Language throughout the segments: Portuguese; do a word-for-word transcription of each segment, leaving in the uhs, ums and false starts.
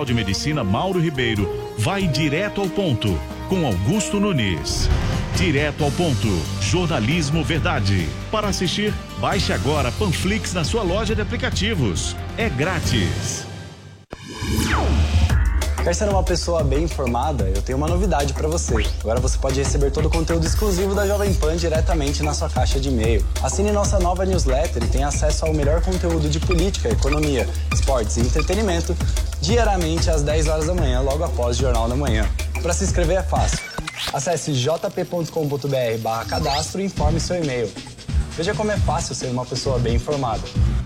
de Medicina Mauro Ribeiro vai direto ao ponto com Augusto Nunes. Direto ao ponto, jornalismo verdade. Para assistir, baixe agora Panflix na sua loja de aplicativos. É grátis. Quer ser uma pessoa bem informada? Eu tenho uma novidade para você. Agora você pode receber todo o conteúdo exclusivo da Jovem Pan diretamente na sua caixa de e-mail. Assine nossa nova newsletter e tenha acesso ao melhor conteúdo de política, economia, esportes e entretenimento diariamente às dez horas da manhã, logo após o Jornal da Manhã. Para se inscrever é fácil. Acesse j p ponto com ponto b r barra cadastro e informe seu e-mail. Veja como é fácil ser uma pessoa bem informada.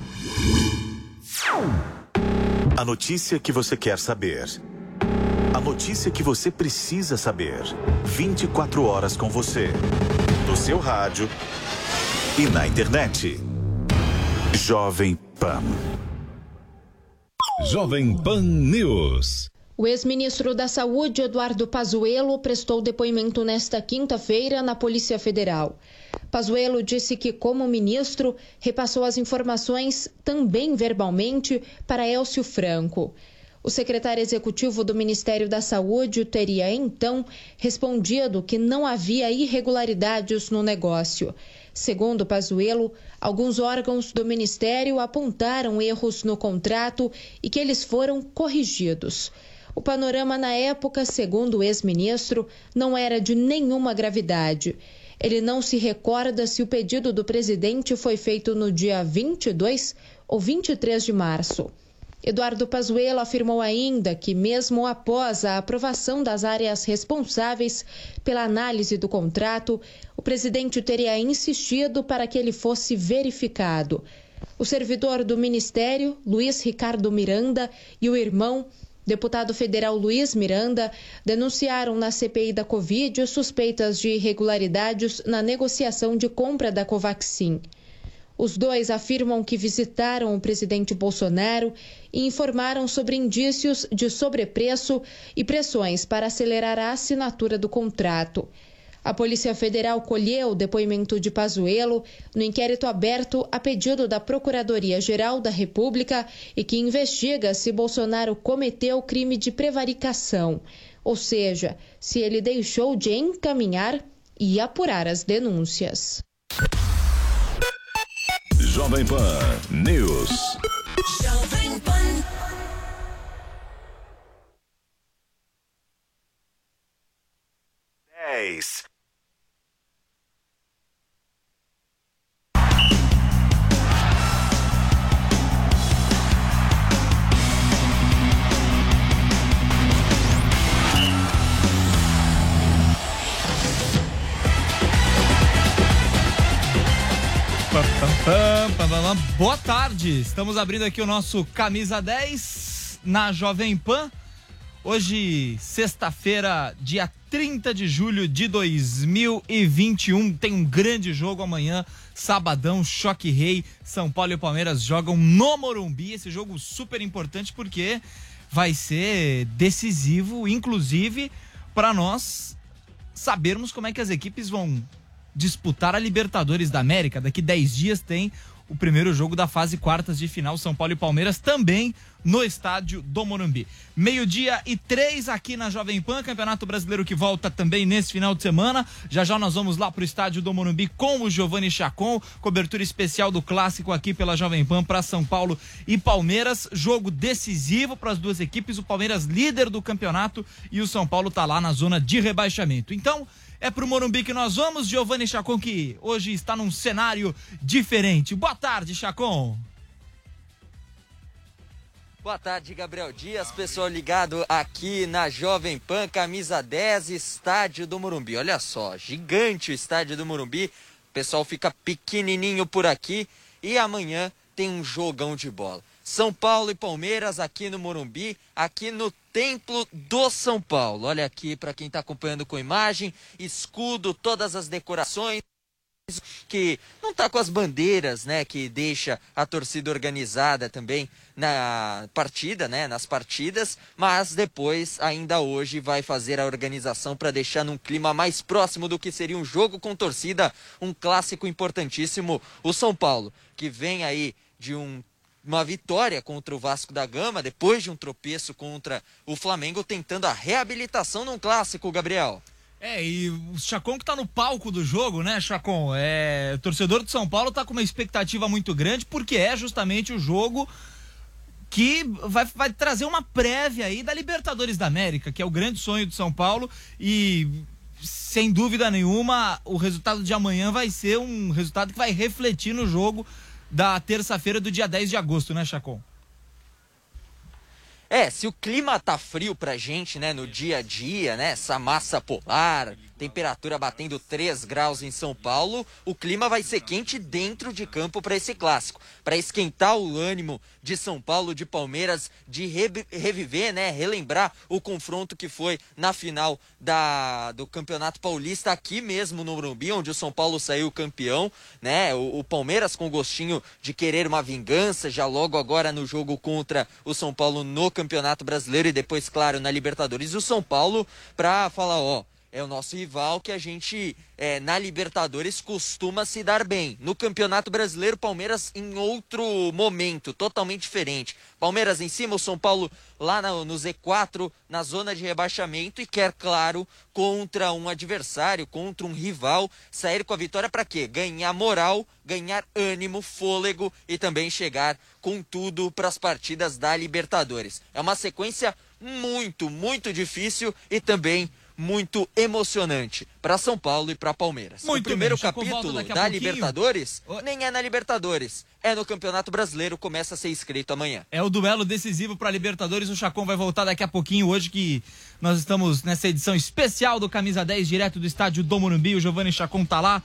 A notícia que você quer saber. A notícia que você precisa saber. vinte e quatro horas com você. No seu rádio e na internet. Jovem Pan. Jovem Pan News. O ex-ministro da Saúde, Eduardo Pazuello, prestou depoimento nesta quinta-feira na Polícia Federal. Pazuello disse que, como ministro, repassou as informações também verbalmente para Élcio Franco. O secretário executivo do Ministério da Saúde teria, então, respondido que não havia irregularidades no negócio. Segundo Pazuello, alguns órgãos do Ministério apontaram erros no contrato e que eles foram corrigidos. O panorama na época, segundo o ex-ministro, não era de nenhuma gravidade. Ele não se recorda se o pedido do presidente foi feito no dia vinte e dois ou vinte e três de março. Eduardo Pazuello afirmou ainda que, mesmo após a aprovação das áreas responsáveis pela análise do contrato, o presidente teria insistido para que ele fosse verificado. O servidor do Ministério, Luiz Ricardo Miranda, e o irmão, deputado federal Luiz Miranda, denunciaram na C P I da Covid suspeitas de irregularidades na negociação de compra da Covaxin. Os dois afirmam que visitaram o presidente Bolsonaro e informaram sobre indícios de sobrepreço e pressões para acelerar a assinatura do contrato. A Polícia Federal colheu o depoimento de Pazuello no inquérito aberto a pedido da Procuradoria-Geral da República e que investiga se Bolsonaro cometeu crime de prevaricação, ou seja, se ele deixou de encaminhar e apurar as denúncias. Jovem Pan News. Jovem Pan. dez. Boa tarde, estamos abrindo aqui o nosso Camisa dez na Jovem Pan. Hoje, sexta-feira, dia trinta de julho de dois mil e vinte e um, tem um grande jogo amanhã, sabadão, Choque Rei, São Paulo e Palmeiras jogam no Morumbi, esse jogo super importante porque vai ser decisivo, inclusive, para nós sabermos como é que as equipes vão disputar a Libertadores da América. Daqui dez dias tem o primeiro jogo da fase quartas de final, São Paulo e Palmeiras, também no estádio do Morumbi. Meio-dia e três aqui na Jovem Pan, Campeonato Brasileiro que volta também nesse final de semana. Já já nós vamos lá pro estádio do Morumbi com o Giovanni Chacon, cobertura especial do clássico aqui pela Jovem Pan para São Paulo e Palmeiras. Jogo decisivo para as duas equipes, o Palmeiras líder do campeonato e o São Paulo tá lá na zona de rebaixamento. Então, é pro Morumbi que nós vamos, Giovanni Chacon, que hoje está num cenário diferente. Boa tarde, Chacon. Boa tarde, Gabriel Dias, pessoal ligado aqui na Jovem Pan, Camisa dez, estádio do Morumbi. Olha só, gigante o estádio do Morumbi, o pessoal fica pequenininho por aqui e amanhã tem um jogão de bola. São Paulo e Palmeiras aqui no Morumbi, aqui no Templo do São Paulo. Olha aqui para quem está acompanhando com imagem, escudo, todas as decorações, que não tá com as bandeiras, né, que deixa a torcida organizada também na partida, né, nas partidas, mas depois, ainda hoje, vai fazer a organização para deixar num clima mais próximo do que seria um jogo com torcida, um clássico importantíssimo, o São Paulo, que vem aí de um uma vitória contra o Vasco da Gama, depois de um tropeço contra o Flamengo, tentando a reabilitação num clássico, Gabriel. É, e o Chacon que tá no palco do jogo, né, Chacon? É, o torcedor de São Paulo tá com uma expectativa muito grande, porque é justamente o jogo que vai, vai trazer uma prévia aí da Libertadores da América, que é o grande sonho de São Paulo, e sem dúvida nenhuma o resultado de amanhã vai ser um resultado que vai refletir no jogo da terça-feira do dia dez de agosto, né, Chacon? É, se o clima tá frio pra gente, né, no dia a dia, né, essa massa polar, temperatura batendo três graus em São Paulo, o clima vai ser quente dentro de campo para esse clássico, para esquentar o ânimo de São Paulo, de Palmeiras, de re- reviver, né, relembrar o confronto que foi na final da, do Campeonato Paulista aqui mesmo no Morumbi, onde o São Paulo saiu campeão, né, o, o Palmeiras com gostinho de querer uma vingança, já logo agora no jogo contra o São Paulo no Campeonato Brasileiro e depois, claro, na Libertadores, e o São Paulo para falar, ó, é o nosso rival que a gente, é, na Libertadores, costuma se dar bem. No Campeonato Brasileiro, Palmeiras em outro momento, totalmente diferente. Palmeiras em cima, o São Paulo lá no, no Z quatro, na zona de rebaixamento, e quer, claro, contra um adversário, contra um rival, sair com a vitória para quê? Ganhar moral, ganhar ânimo, fôlego e também chegar com tudo para as partidas da Libertadores. É uma sequência muito, muito difícil e também muito emocionante para São Paulo e para Palmeiras. Muito o primeiro bem, capítulo da pouquinho. Libertadores nem é na Libertadores, é no Campeonato Brasileiro, começa a ser escrito amanhã. É o duelo decisivo para Libertadores. O Chacon vai voltar daqui a pouquinho, hoje que nós estamos nessa edição especial do Camisa dez, direto do estádio do Morumbi. O Giovanni Chacon tá lá,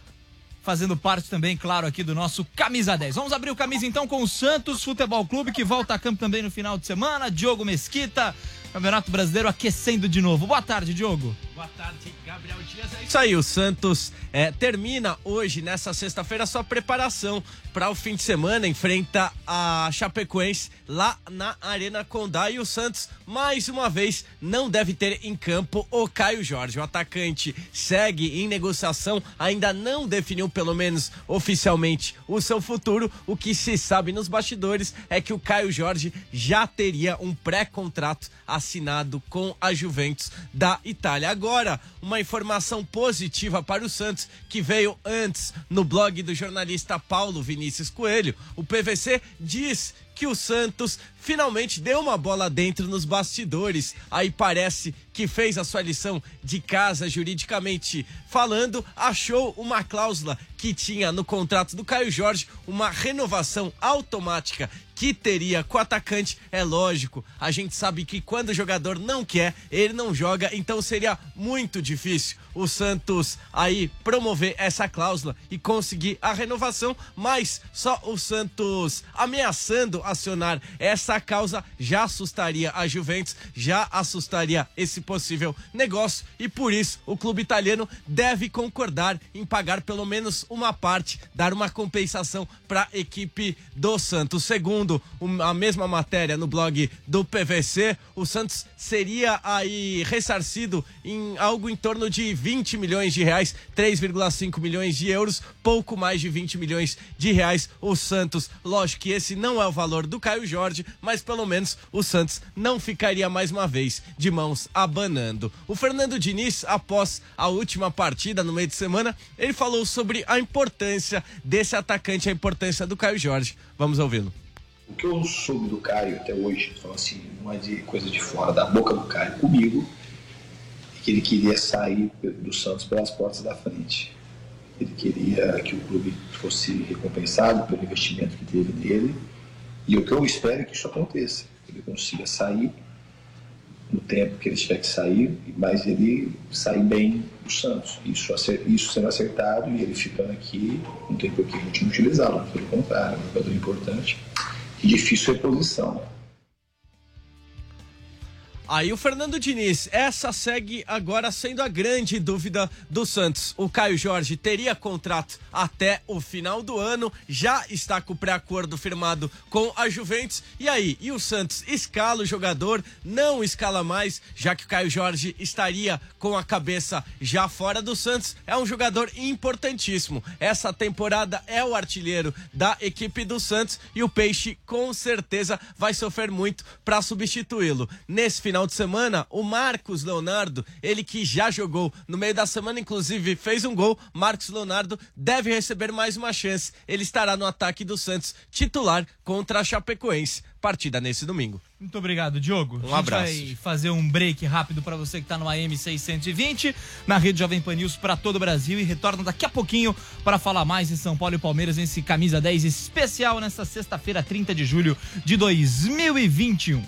fazendo parte também, claro, aqui do nosso Camisa dez. Vamos abrir o Camisa então com o Santos Futebol Clube, que volta a campo também no final de semana. Diogo Mesquita, Campeonato Brasileiro aquecendo de novo. Boa tarde, Diogo. Boa tarde, Gabriel Dias. É isso aí, o Santos é, termina hoje, nessa sexta-feira, a sua preparação para o fim de semana. Enfrenta a Chapecoense lá na Arena Condá, e o Santos, mais uma vez, não deve ter em campo o Caio Jorge. O atacante segue em negociação, ainda não definiu, pelo menos oficialmente, o seu futuro. O que se sabe nos bastidores é que o Caio Jorge já teria um pré-contrato assinado com a Juventus da Itália. Agora, uma informação positiva para o Santos, que veio antes no blog do jornalista Paulo Vinícius Coelho. O P V C diz que o Santos finalmente deu uma bola dentro nos bastidores. Aí parece que fez a sua lição de casa, juridicamente falando, achou uma cláusula que tinha no contrato do Caio Jorge, uma renovação automática que teria com o atacante. É lógico, a gente sabe que quando o jogador não quer, ele não joga, então seria muito difícil o Santos aí promover essa cláusula e conseguir a renovação, mas só o Santos ameaçando acionar essa causa já assustaria a Juventus, já assustaria esse possível negócio, e por isso o clube italiano deve concordar em pagar pelo menos uma parte, dar uma compensação para a equipe do Santos. Segundo a mesma matéria no blog do P V C, o Santos seria aí ressarcido em algo em torno de vinte milhões de reais, três vírgula cinco milhões de euros, pouco mais de vinte milhões de reais. O Santos, lógico que esse não é o valor do Caio Jorge, mas pelo menos o Santos não ficaria mais uma vez de mãos abanando. O Fernando Diniz, após a última partida no meio de semana, ele falou sobre a importância desse atacante, a importância do Caio Jorge. Vamos ouvi-lo. O que eu soube do Caio até hoje, então assim, não é de coisa de fora, da boca do Caio comigo, é que ele queria sair do Santos pelas portas da frente. Ele queria que o clube fosse recompensado pelo investimento que teve nele, e o que eu espero é que isso aconteça, que ele consiga sair no tempo que ele tiver que sair, mas ele sair bem do Santos. Isso, isso sendo acertado e ele ficando aqui, não tem por que a gente não utilizá-lo, pelo contrário, é um jogador importante e difícil reposição. Aí o Fernando Diniz, essa segue agora sendo a grande dúvida do Santos. O Caio Jorge teria contrato até o final do ano, já está com o pré-acordo firmado com a Juventus. E aí, e o Santos escala o jogador, não escala mais, já que o Caio Jorge estaria com a cabeça já fora do Santos. É um jogador importantíssimo. Essa temporada é o artilheiro da equipe do Santos e o Peixe com certeza vai sofrer muito para substituí-lo. Nesse final de semana, o Marcos Leonardo, ele que já jogou no meio da semana, inclusive fez um gol, Marcos Leonardo deve receber mais uma chance. Ele estará no ataque do Santos, titular contra a Chapecoense. Partida nesse domingo. Muito obrigado, Diogo. Um abraço. A gente vai fazer um break rápido para você que está no A M seiscentos e vinte, na rede Jovem Pan News para todo o Brasil, e retorna daqui a pouquinho para falar mais em São Paulo e Palmeiras nesse Camisa dez especial nessa sexta-feira, trinta de julho de dois mil e vinte e um.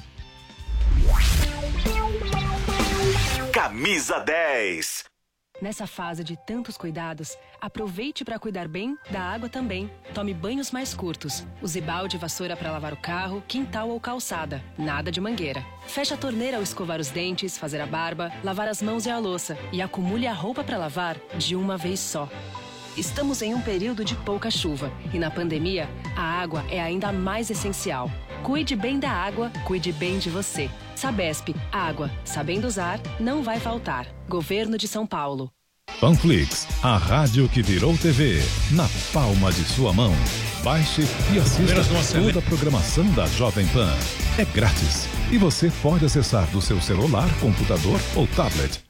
Camisa dez. Nessa fase de tantos cuidados, aproveite para cuidar bem da água também. Tome banhos mais curtos. Use balde e vassoura para lavar o carro, quintal ou calçada. Nada de mangueira. Feche a torneira ao escovar os dentes, fazer a barba, lavar as mãos e a louça. E acumule a roupa para lavar de uma vez só. Estamos em um período de pouca chuva e na pandemia, a água é ainda mais essencial. Cuide bem da água, cuide bem de você. Sabesp, água, sabendo usar, não vai faltar. Governo de São Paulo. Panflix, a rádio que virou T V, na palma de sua mão. Baixe e assista toda a programação da Jovem Pan. É grátis e você pode acessar do seu celular, computador ou tablet.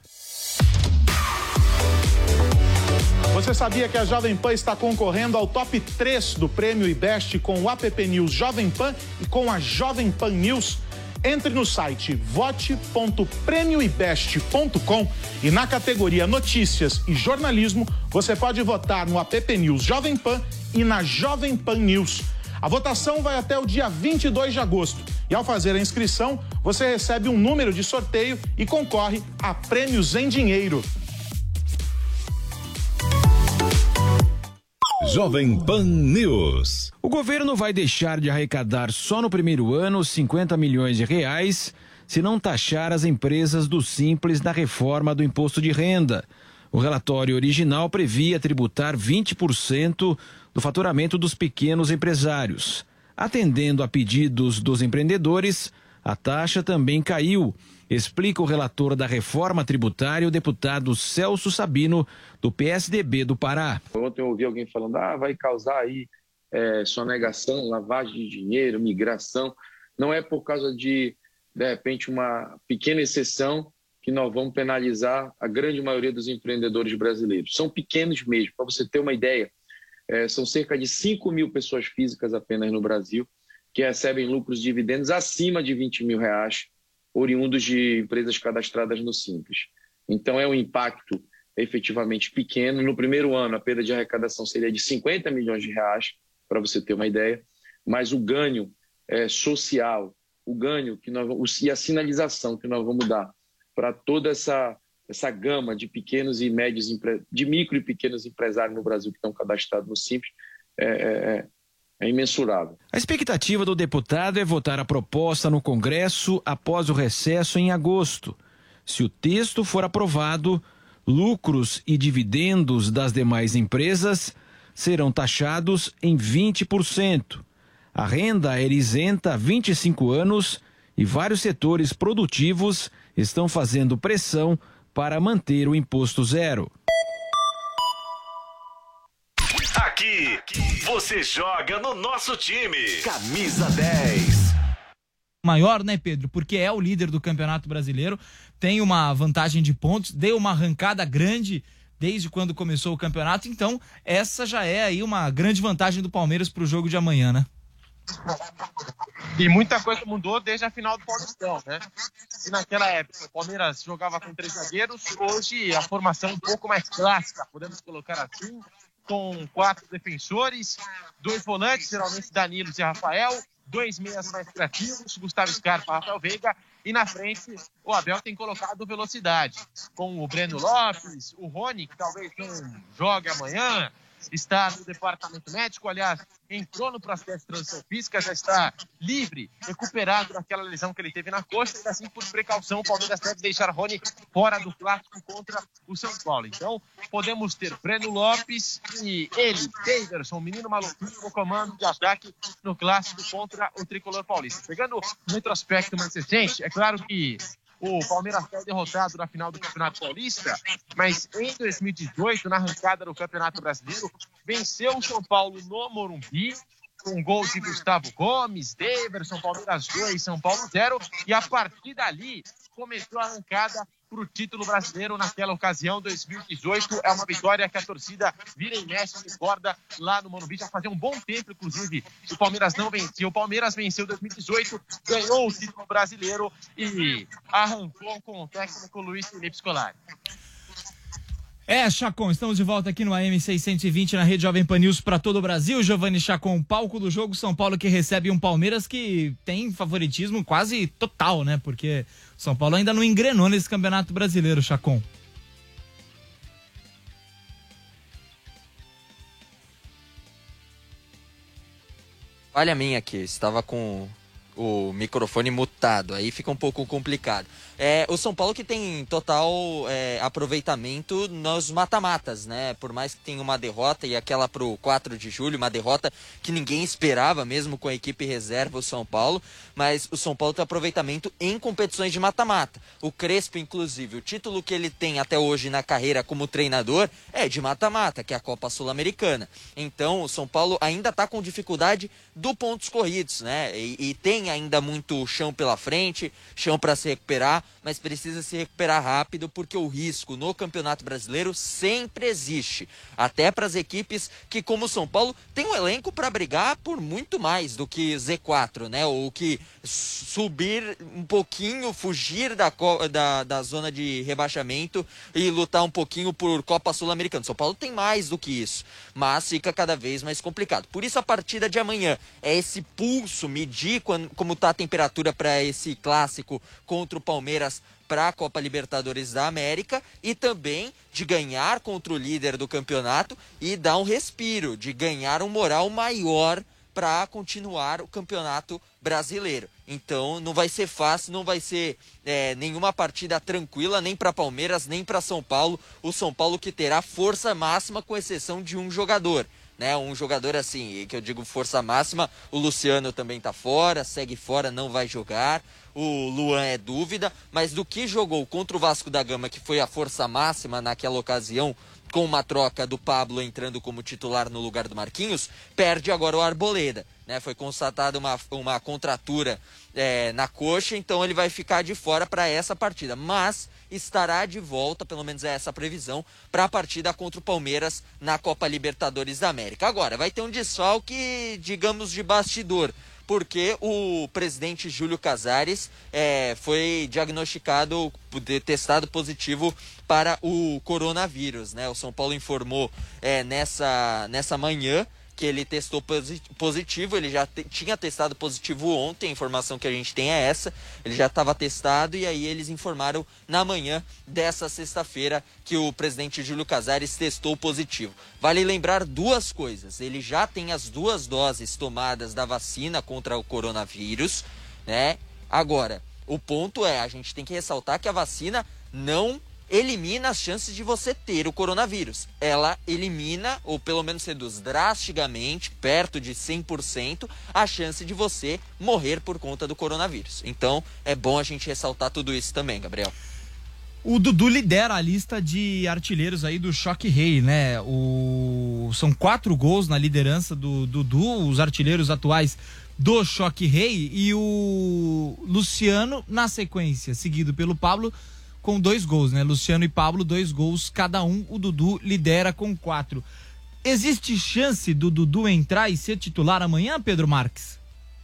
Você sabia que a Jovem Pan está concorrendo ao top três do Prêmio IBEST com o app News Jovem Pan e com a Jovem Pan News? Entre no site vote ponto prêmio ibest ponto com e na categoria Notícias e Jornalismo você pode votar no app News Jovem Pan e na Jovem Pan News. A votação vai até o dia vinte e dois de agosto e ao fazer a inscrição você recebe um número de sorteio e concorre a prêmios em dinheiro. Jovem Pan News. O governo vai deixar de arrecadar só no primeiro ano cinquenta milhões de reais se não taxar as empresas do Simples na reforma do imposto de renda. O relatório original previa tributar vinte por cento do faturamento dos pequenos empresários. Atendendo a pedidos dos empreendedores, a taxa também caiu, explica o relator da reforma tributária, o deputado Celso Sabino, do P S D B do Pará. Ontem eu ouvi alguém falando, ah, vai causar aí é, sonegação, lavagem de dinheiro, migração. Não é por causa de, de repente, uma pequena exceção que nós vamos penalizar a grande maioria dos empreendedores brasileiros. São pequenos mesmo, para você ter uma ideia, é, são cerca de cinco mil pessoas físicas apenas no Brasil que recebem lucros e dividendos acima de vinte mil reais, oriundos de empresas cadastradas no Simples. Então é um impacto efetivamente pequeno. No primeiro ano, a perda de arrecadação seria de cinquenta milhões de reais, para você ter uma ideia, mas o ganho é, social, o ganho que nós vamos, e a sinalização que nós vamos dar para toda essa, essa gama de pequenos e médios, de micro e pequenos empresários no Brasil que estão cadastrados no Simples, é, é, é imensurável. A expectativa do deputado é votar a proposta no Congresso após o recesso em agosto. Se o texto for aprovado, lucros e dividendos das demais empresas serão taxados em vinte por cento. A renda é isenta há vinte e cinco anos e vários setores produtivos estão fazendo pressão para manter o imposto zero. Aqui, você joga no nosso time. Camisa dez. Maior, né, Pedro? Porque é o líder do Campeonato Brasileiro, tem uma vantagem de pontos, deu uma arrancada grande desde quando começou o campeonato, então essa já é aí uma grande vantagem do Palmeiras para o jogo de amanhã, né? E muita coisa mudou desde a final do Paulistão, né? E naquela época o Palmeiras jogava com três zagueiros, hoje a formação é um pouco mais clássica, podemos colocar assim, com quatro defensores, dois volantes, geralmente Danilo e Rafael, dois meias mais criativos, Gustavo Scarpa, Rafael Veiga, e na frente o Abel tem colocado velocidade, com o Breno Lopes, o Rony, que talvez não jogue amanhã, está no departamento médico, aliás, entrou no processo de transição física, já está livre, recuperado daquela lesão que ele teve na coxa, e assim, por precaução, o Palmeiras deve deixar Rony fora do clássico contra o São Paulo. Então, podemos ter Breno Lopes e ele, Daverson, menino maluquinho, no comando de ataque no clássico contra o Tricolor Paulista. Pegando um retrospecto mais recente, é claro que o Palmeiras foi derrotado na final do Campeonato Paulista, mas em dois mil e dezoito, na arrancada do Campeonato Brasileiro, venceu o São Paulo no Morumbi, com gol de Gustavo Gomes, Daverson, Palmeiras dois, São Paulo zero, e a partir dali começou a arrancada para o título brasileiro naquela ocasião, dois mil e dezoito. É uma vitória que a torcida vira e mexe, recorda lá no Morumbi. Já fazia um bom tempo, inclusive, o Palmeiras não vencia. O Palmeiras venceu em dois mil e dezoito, ganhou o título brasileiro e arrancou com o técnico Luiz Felipe Scolari. É, Chacon, estamos de volta aqui no A M seiscentos e vinte na Rede Jovem Pan News para todo o Brasil. Giovanni Chacon, palco do jogo, São Paulo que recebe um Palmeiras que tem favoritismo quase total, né? Porque São Paulo ainda não engrenou nesse Campeonato Brasileiro, Chacon. Olha a minha aqui, estava com o microfone mutado, aí fica um pouco complicado. É, o São Paulo que tem total é, aproveitamento nos mata-matas, né? Por mais que tenha uma derrota, e aquela pro quatro de julho, uma derrota que ninguém esperava, mesmo com a equipe reserva, o São Paulo, mas o São Paulo tem aproveitamento em competições de mata-mata. O Crespo, inclusive, o título que ele tem até hoje na carreira como treinador é de mata-mata, que é a Copa Sul-Americana. Então, o São Paulo ainda está com dificuldade do pontos corridos, né? E, e tem ainda muito chão pela frente, chão para se recuperar, mas precisa se recuperar rápido, porque o risco no Campeonato Brasileiro sempre existe. Até para as equipes que, como o São Paulo, tem um elenco para brigar por muito mais do que Z quatro, né? Ou que subir um pouquinho, fugir da, da, da zona de rebaixamento e lutar um pouquinho por Copa Sul-Americana. São Paulo tem mais do que isso, mas fica cada vez mais complicado. Por isso a partida de amanhã é esse pulso, medir quando, como está a temperatura para esse clássico contra o Palmeiras para a Copa Libertadores da América, e também de ganhar contra o líder do campeonato e dar um respiro, de ganhar um moral maior para continuar o Campeonato Brasileiro. Então não vai ser fácil, não vai ser é, nenhuma partida tranquila, nem para Palmeiras, nem para São Paulo. O São Paulo que terá força máxima, com exceção de um jogador, né? Um jogador assim, que eu digo força máxima, o Luciano também tá fora, segue fora, não vai jogar. O Luan é dúvida, mas do que jogou contra o Vasco da Gama, que foi a força máxima naquela ocasião, com uma troca do Pablo entrando como titular no lugar do Marquinhos, perde agora o Arboleda, né? Foi constatada uma, uma contratura é, na coxa, então ele vai ficar de fora para essa partida, mas estará de volta, pelo menos é essa a previsão, para a partida contra o Palmeiras na Copa Libertadores da América. Agora, vai ter um desfalque, digamos, de bastidor, porque o presidente Júlio Casares é, foi diagnosticado, testado positivo para o coronavírus, né? O São Paulo informou é, nessa, nessa manhã que ele testou positivo. Ele já te, tinha testado positivo ontem, a informação que a gente tem é essa, ele já estava testado, e aí eles informaram na manhã dessa sexta-feira que o presidente Júlio Casares testou positivo. Vale lembrar duas coisas: ele já tem as duas doses tomadas da vacina contra o coronavírus, né? Agora, o ponto é, a gente tem que ressaltar que a vacina não elimina as chances de você ter o coronavírus. Ela elimina, ou pelo menos reduz drasticamente, perto de cem por cento, a chance de você morrer por conta do coronavírus. Então, é bom a gente ressaltar tudo isso também, Gabriel. O Dudu lidera a lista de artilheiros aí do Choque Rei, né? O... São quatro gols na liderança do Dudu, os artilheiros atuais do Choque Rei, e o Luciano na sequência, seguido pelo Pablo, com dois gols, né? Luciano e Pablo, dois gols cada um. O Dudu lidera com quatro. Existe chance do Dudu entrar e ser titular amanhã, Pedro Marques?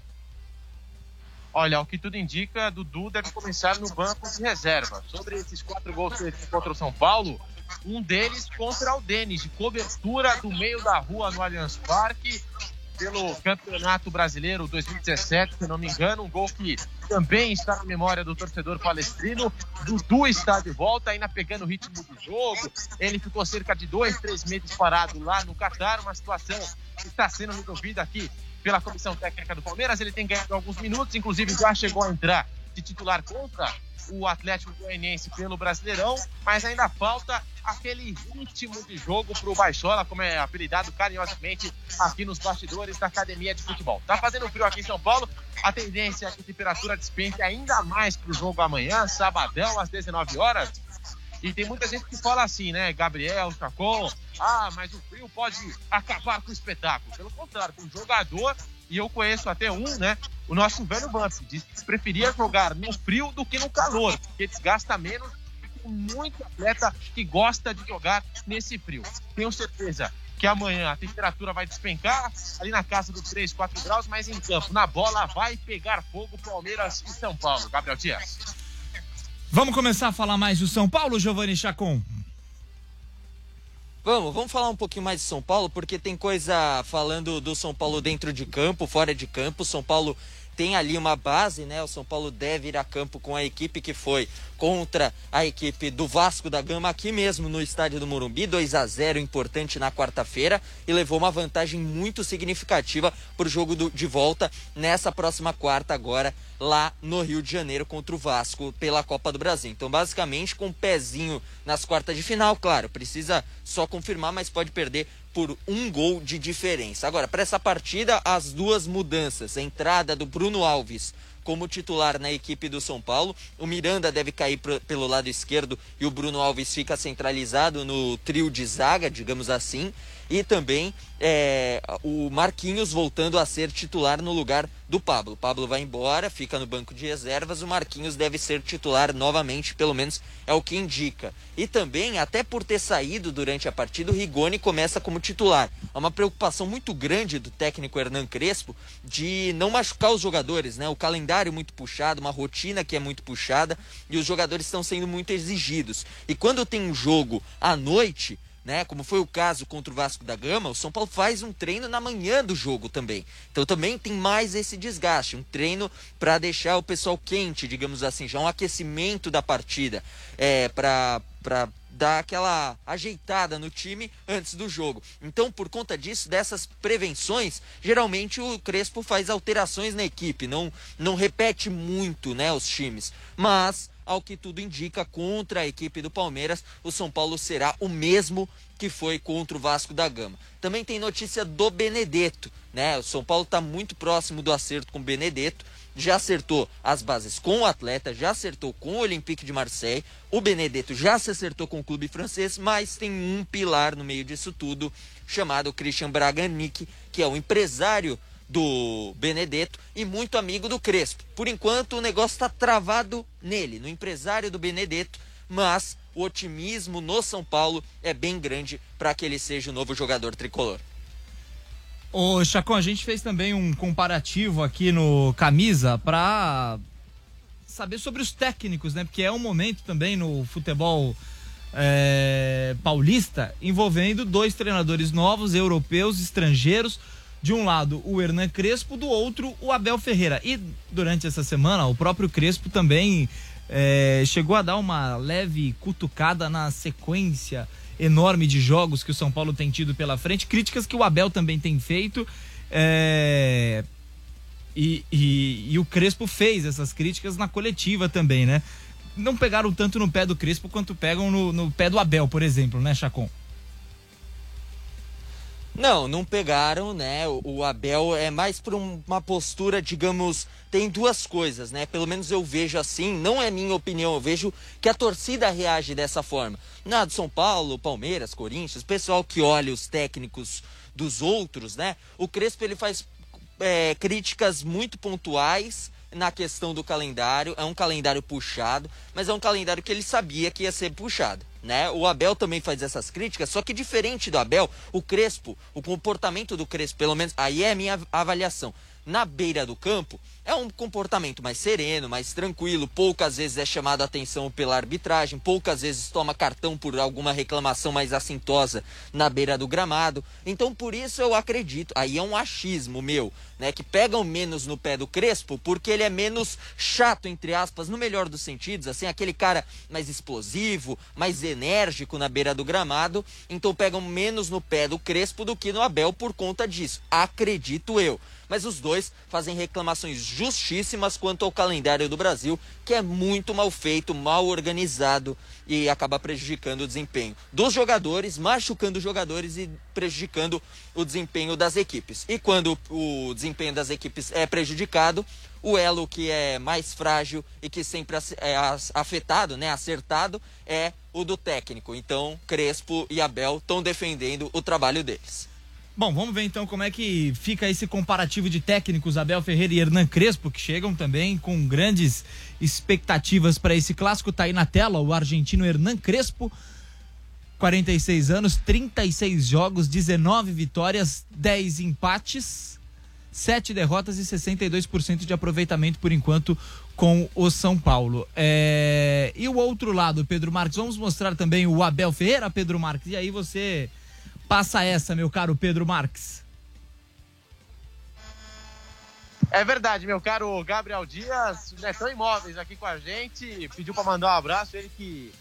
Olha, o que tudo indica, Dudu deve começar no banco de reserva. Sobre esses quatro gols contra o São Paulo, um deles contra o Denis, de cobertura do meio da rua no Allianz Parque. pelo Campeonato Brasileiro dois mil e dezessete, se não me engano, um gol que também está na memória do torcedor palestrino. Dudu está de volta, ainda pegando o ritmo do jogo. Ele ficou cerca de dois, três meses parado lá no Catar, uma situação que está sendo resolvida aqui pela comissão técnica do Palmeiras. Ele tem ganhado alguns minutos, inclusive já chegou a entrar de titular contra o Atlético Goianiense pelo Brasileirão, mas ainda falta aquele ritmo de jogo pro Baixola, como é apelidado carinhosamente aqui nos bastidores da academia de futebol. Tá fazendo frio aqui em São Paulo, a tendência é que a temperatura despenque ainda mais pro jogo amanhã, sabadão, às dezenove horas. E tem muita gente que fala assim, né, Gabriel, Chacon, ah, mas o frio pode acabar com o espetáculo. Pelo contrário, tem um jogador, e eu conheço até um, né, o nosso velho Vamp, disse que preferia jogar no frio do que no calor, porque desgasta menos. Tem muito atleta que gosta de jogar nesse frio. Tenho certeza que amanhã a temperatura vai despencar, ali na casa dos três, quatro graus, mas em campo, na bola, vai pegar fogo Palmeiras e São Paulo. Gabriel Dias. Vamos começar a falar mais do São Paulo, Giovanni Chacon? Vamos, vamos falar um pouquinho mais de São Paulo, porque tem coisa falando do São Paulo dentro de campo, fora de campo. São Paulo tem ali uma base, né? O São Paulo deve ir a campo com a equipe que foi contra a equipe do Vasco da Gama aqui mesmo no estádio do Morumbi, dois a zero, importante na quarta-feira, e levou uma vantagem muito significativa para o jogo do, de volta nessa próxima quarta agora, lá no Rio de Janeiro contra o Vasco pela Copa do Brasil. Então, basicamente, com um pezinho nas quartas de final, claro, precisa só confirmar, mas pode perder por um gol de diferença. Agora, para essa partida, as duas mudanças. A entrada do Bruno Alves como titular na equipe do São Paulo. O Miranda deve cair pro, pelo lado esquerdo e o Bruno Alves fica centralizado no trio de zaga, digamos assim. E também é, o Marquinhos voltando a ser titular no lugar do Pablo. O Pablo vai embora, fica no banco de reservas, o Marquinhos deve ser titular novamente, pelo menos é o que indica. E também, até por ter saído durante a partida, o Rigoni começa como titular. É uma preocupação muito grande do técnico Hernan Crespo de não machucar os jogadores, né? O calendário muito puxado, uma rotina que é muito puxada e os jogadores estão sendo muito exigidos. E quando tem um jogo à noite, né, como foi o caso contra o Vasco da Gama, o São Paulo faz um treino na manhã do jogo também. Então também tem mais esse desgaste, um treino para deixar o pessoal quente, digamos assim, já um aquecimento da partida, é, para para dar aquela ajeitada no time antes do jogo. Então, por conta disso, dessas prevenções, geralmente o Crespo faz alterações na equipe, não, não repete muito, né, os times, mas ao que tudo indica, contra a equipe do Palmeiras, o São Paulo será o mesmo que foi contra o Vasco da Gama. Também tem notícia do Benedetto, né? O São Paulo está muito próximo do acerto com o Benedetto, já acertou as bases com o atleta, já acertou com o Olympique de Marseille, o Benedetto já se acertou com o clube francês, mas tem um pilar no meio disso tudo, chamado Christian Braganic, que é o empresário do Benedetto e muito amigo do Crespo. Por enquanto o negócio está travado nele, no empresário do Benedetto, mas o otimismo no São Paulo é bem grande para que ele seja o novo jogador tricolor. Ô Chacon, a gente fez também um comparativo aqui no Camisa para saber sobre os técnicos, né? Porque é um momento também no futebol é, paulista envolvendo dois treinadores novos, europeus, estrangeiros. De um lado o Hernan Crespo, do outro o Abel Ferreira. E durante essa semana o próprio Crespo também é, chegou a dar uma leve cutucada na sequência enorme de jogos que o São Paulo tem tido pela frente, críticas que o Abel também tem feito, é, e, e, e o Crespo fez essas críticas na coletiva também, né? Não pegaram tanto no pé do Crespo quanto pegam no, no pé do Abel, por exemplo, né, Chacon? Não, não pegaram, né? O, o Abel é mais por um, uma postura, digamos, tem duas coisas, né? Pelo menos eu vejo assim, não é minha opinião, eu vejo que a torcida reage dessa forma. Na do São Paulo, Palmeiras, Corinthians, o pessoal que olha os técnicos dos outros, né? O Crespo, ele faz é, críticas muito pontuais na questão do calendário, é um calendário puxado, mas é um calendário que ele sabia que ia ser puxado, né? O Abel também faz essas críticas, só que diferente do Abel, o Crespo, o comportamento do Crespo, pelo menos aí é a minha avaliação, na beira do campo, é um comportamento mais sereno, mais tranquilo, poucas vezes é chamado a atenção pela arbitragem, poucas vezes toma cartão por alguma reclamação mais assintosa na beira do gramado. Então por isso eu acredito, aí é um achismo meu, né, que pegam menos no pé do Crespo, porque ele é menos chato, entre aspas, no melhor dos sentidos, assim, aquele cara mais explosivo, mais enérgico na beira do gramado, então pegam menos no pé do Crespo do que no Abel por conta disso, acredito eu. Mas os dois fazem reclamações justíssimas quanto ao calendário do Brasil, que é muito mal feito, mal organizado e acaba prejudicando o desempenho dos jogadores, machucando os jogadores e prejudicando o desempenho das equipes. E quando o desempenho das equipes é prejudicado, o elo que é mais frágil e que sempre é afetado, né, acertado, é o do técnico. Então, Crespo e Abel estão defendendo o trabalho deles. Bom, vamos ver então como é que fica esse comparativo de técnicos, Abel Ferreira e Hernan Crespo, que chegam também com grandes expectativas para esse clássico. Tá aí na tela o argentino Hernan Crespo, quarenta e seis anos, trinta e seis jogos, dezenove vitórias, dez empates, sete derrotas e sessenta e dois por cento de aproveitamento por enquanto com o São Paulo. É... E o outro lado, Pedro Marques, vamos mostrar também o Abel Ferreira, Pedro Marques, e aí você... passa essa, meu caro Pedro Marques. É verdade, meu caro Gabriel Dias, o Netão Imóveis aqui com a gente, pediu para mandar um abraço, ele que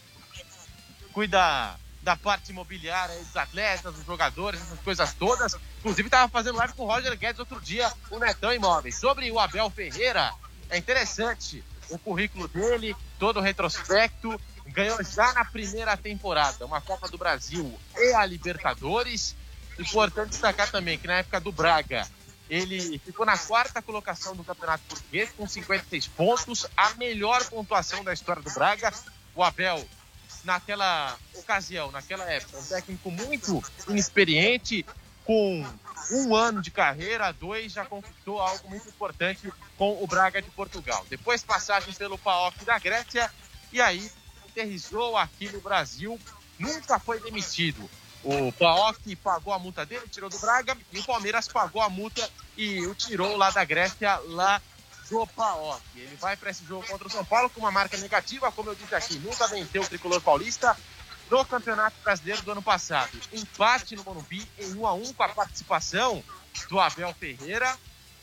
cuida da parte imobiliária dos atletas, dos jogadores, essas coisas todas. Inclusive estava fazendo live com o Roger Guedes outro dia, o Netão Imóveis. Sobre o Abel Ferreira, é interessante o currículo dele, todo o retrospecto. Ganhou já na primeira temporada uma Copa do Brasil e a Libertadores. Importante destacar também que na época do Braga, ele ficou na quarta colocação do Campeonato Português com cinquenta e seis pontos, a melhor pontuação da história do Braga. O Abel, naquela ocasião, naquela época, um técnico muito inexperiente, com um ano de carreira, dois, já conquistou algo muito importante com o Braga de Portugal. Depois passagem pelo P A O K da Grécia e aí aterrissou aqui no Brasil, nunca foi demitido. O P A O K pagou a multa dele, tirou do Braga, e o Palmeiras pagou a multa e o tirou lá da Grécia, lá do P A O K. Ele vai para esse jogo contra o São Paulo com uma marca negativa, como eu disse aqui, nunca venceu o tricolor paulista no Campeonato Brasileiro do ano passado. Empate no Morumbi em um a um com a participação do Abel Ferreira.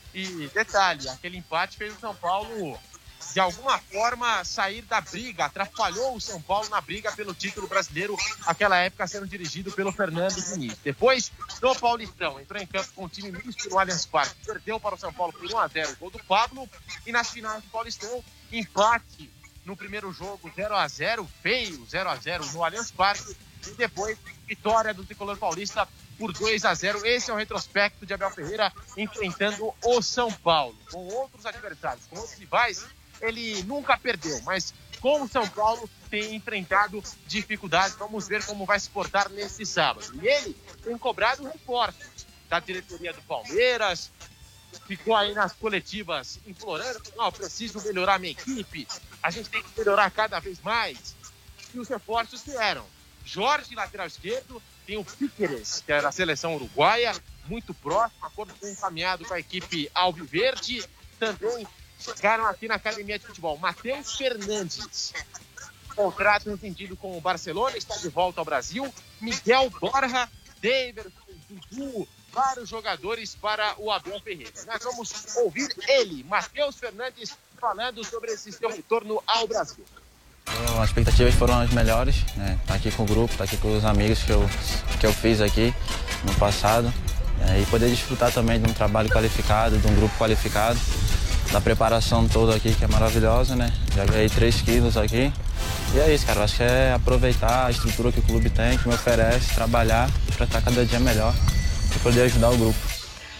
E detalhe, aquele empate fez o São Paulo de alguma forma sair da briga, atrapalhou o São Paulo na briga pelo título brasileiro, aquela época sendo dirigido pelo Fernando Diniz. Depois, no Paulistão, entrou em campo com o time misto no Allianz Parque, perdeu para o São Paulo por um a zero, gol do Pablo, e nas finais do Paulistão, empate no primeiro jogo, zero a zero, feio, zero a zero no Allianz Parque, e depois, vitória do tricolor paulista por dois a zero. Esse é o retrospecto de Abel Ferreira enfrentando o São Paulo. Com outros adversários, com outros rivais, ele nunca perdeu, mas com o São Paulo tem enfrentado dificuldades. Vamos ver como vai se portar nesse sábado. E ele tem cobrado reforços da diretoria do Palmeiras, ficou aí nas coletivas implorando, não, preciso melhorar minha equipe, a gente tem que melhorar cada vez mais. E os reforços vieram. Jorge, lateral esquerdo, tem o Piqueres, que é da seleção uruguaia, muito próximo, acordo bem encaminhado com a equipe alviverde. Também chegaram aqui na academia de futebol Matheus Fernandes, contrato entendido com o Barcelona, está de volta ao Brasil. Miguel Borja, Daverson, Dudu, vários jogadores para o Abel Ferreira. Nós vamos ouvir ele, Matheus Fernandes, falando sobre esse seu retorno ao Brasil. As expectativas foram as melhores, né? Tá aqui com o grupo, tá aqui com os amigos que eu, que eu fiz aqui no passado, né? E poder desfrutar também de um trabalho qualificado, de um grupo qualificado, da preparação toda aqui, que é maravilhosa, né? Já ganhei três quilos aqui. E é isso, cara. Eu acho que é aproveitar a estrutura que o clube tem, que me oferece, trabalhar para estar cada dia melhor e poder ajudar o grupo.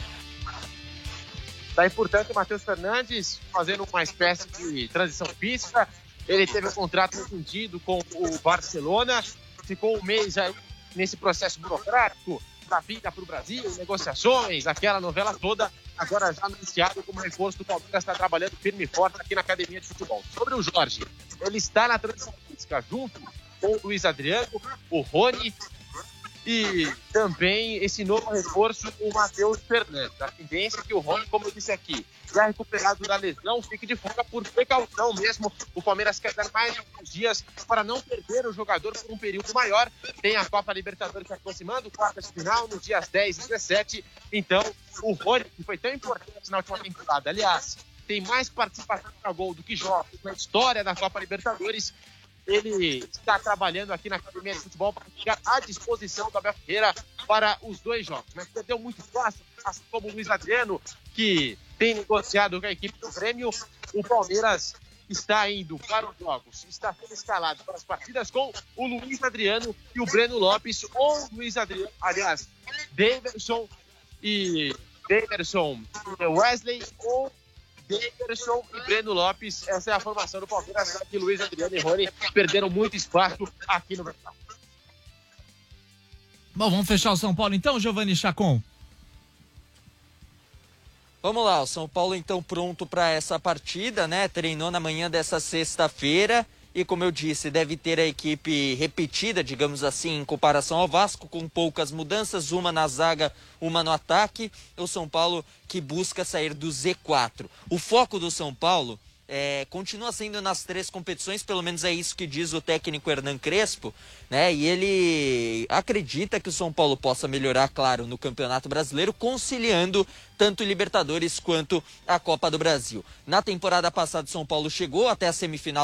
Tá aí, portanto, o Matheus Fernandes fazendo uma espécie de transição física. Ele teve um contrato entendido com o Barcelona, ficou um mês aí nesse processo burocrático da vinda para o Brasil, negociações, aquela novela toda, agora já anunciado como reforço do Palmeiras, está trabalhando firme e forte aqui na academia de futebol. Sobre o Jorge, ele está na transição física junto com o Luiz Adriano, o Rony, e também esse novo reforço, o Matheus Fernandes. A tendência é que o Rony, como eu disse aqui, já recuperado da lesão, fique de fora por precaução mesmo. O Palmeiras quer dar mais alguns dias para não perder o jogador por um período maior. Tem a Copa Libertadores se aproximando, quartas de final, nos dias dez e dezessete. Então, o Rony, que foi tão importante na última temporada, aliás, tem mais participação para gol do que jogos na história da Copa Libertadores. Ele está trabalhando aqui na Academia de Futebol para ficar à disposição do Abel Ferreira para os dois jogos. Mas perdeu muito fácil, assim como o Luiz Adriano, que tem negociado com a equipe do Grêmio. O Palmeiras está indo para os jogos, está sendo escalado para as partidas com o Luiz Adriano e o Breno Lopes, ou Luiz Adriano, aliás, Daverson e Daverson e Wesley, ou Daverson e Breno Lopes. Essa é a formação do Palmeiras, já que Luiz Adriano e Rony perderam muito espaço aqui no mercado. Bom, vamos fechar o São Paulo então, Giovanni Chacon? Vamos lá, o São Paulo então pronto para essa partida, né? Treinou na manhã dessa sexta-feira e, como eu disse, deve ter a equipe repetida, digamos assim, em comparação ao Vasco, com poucas mudanças, uma na zaga, uma no ataque. O São Paulo que busca sair do Z quatro. O foco do São Paulo é, continua sendo nas três competições, pelo menos é isso que diz o técnico Hernan Crespo, né? E ele acredita que o São Paulo possa melhorar, claro, no Campeonato Brasileiro, conciliando tanto Libertadores quanto a Copa do Brasil. Na temporada passada, o São Paulo chegou até a semifinal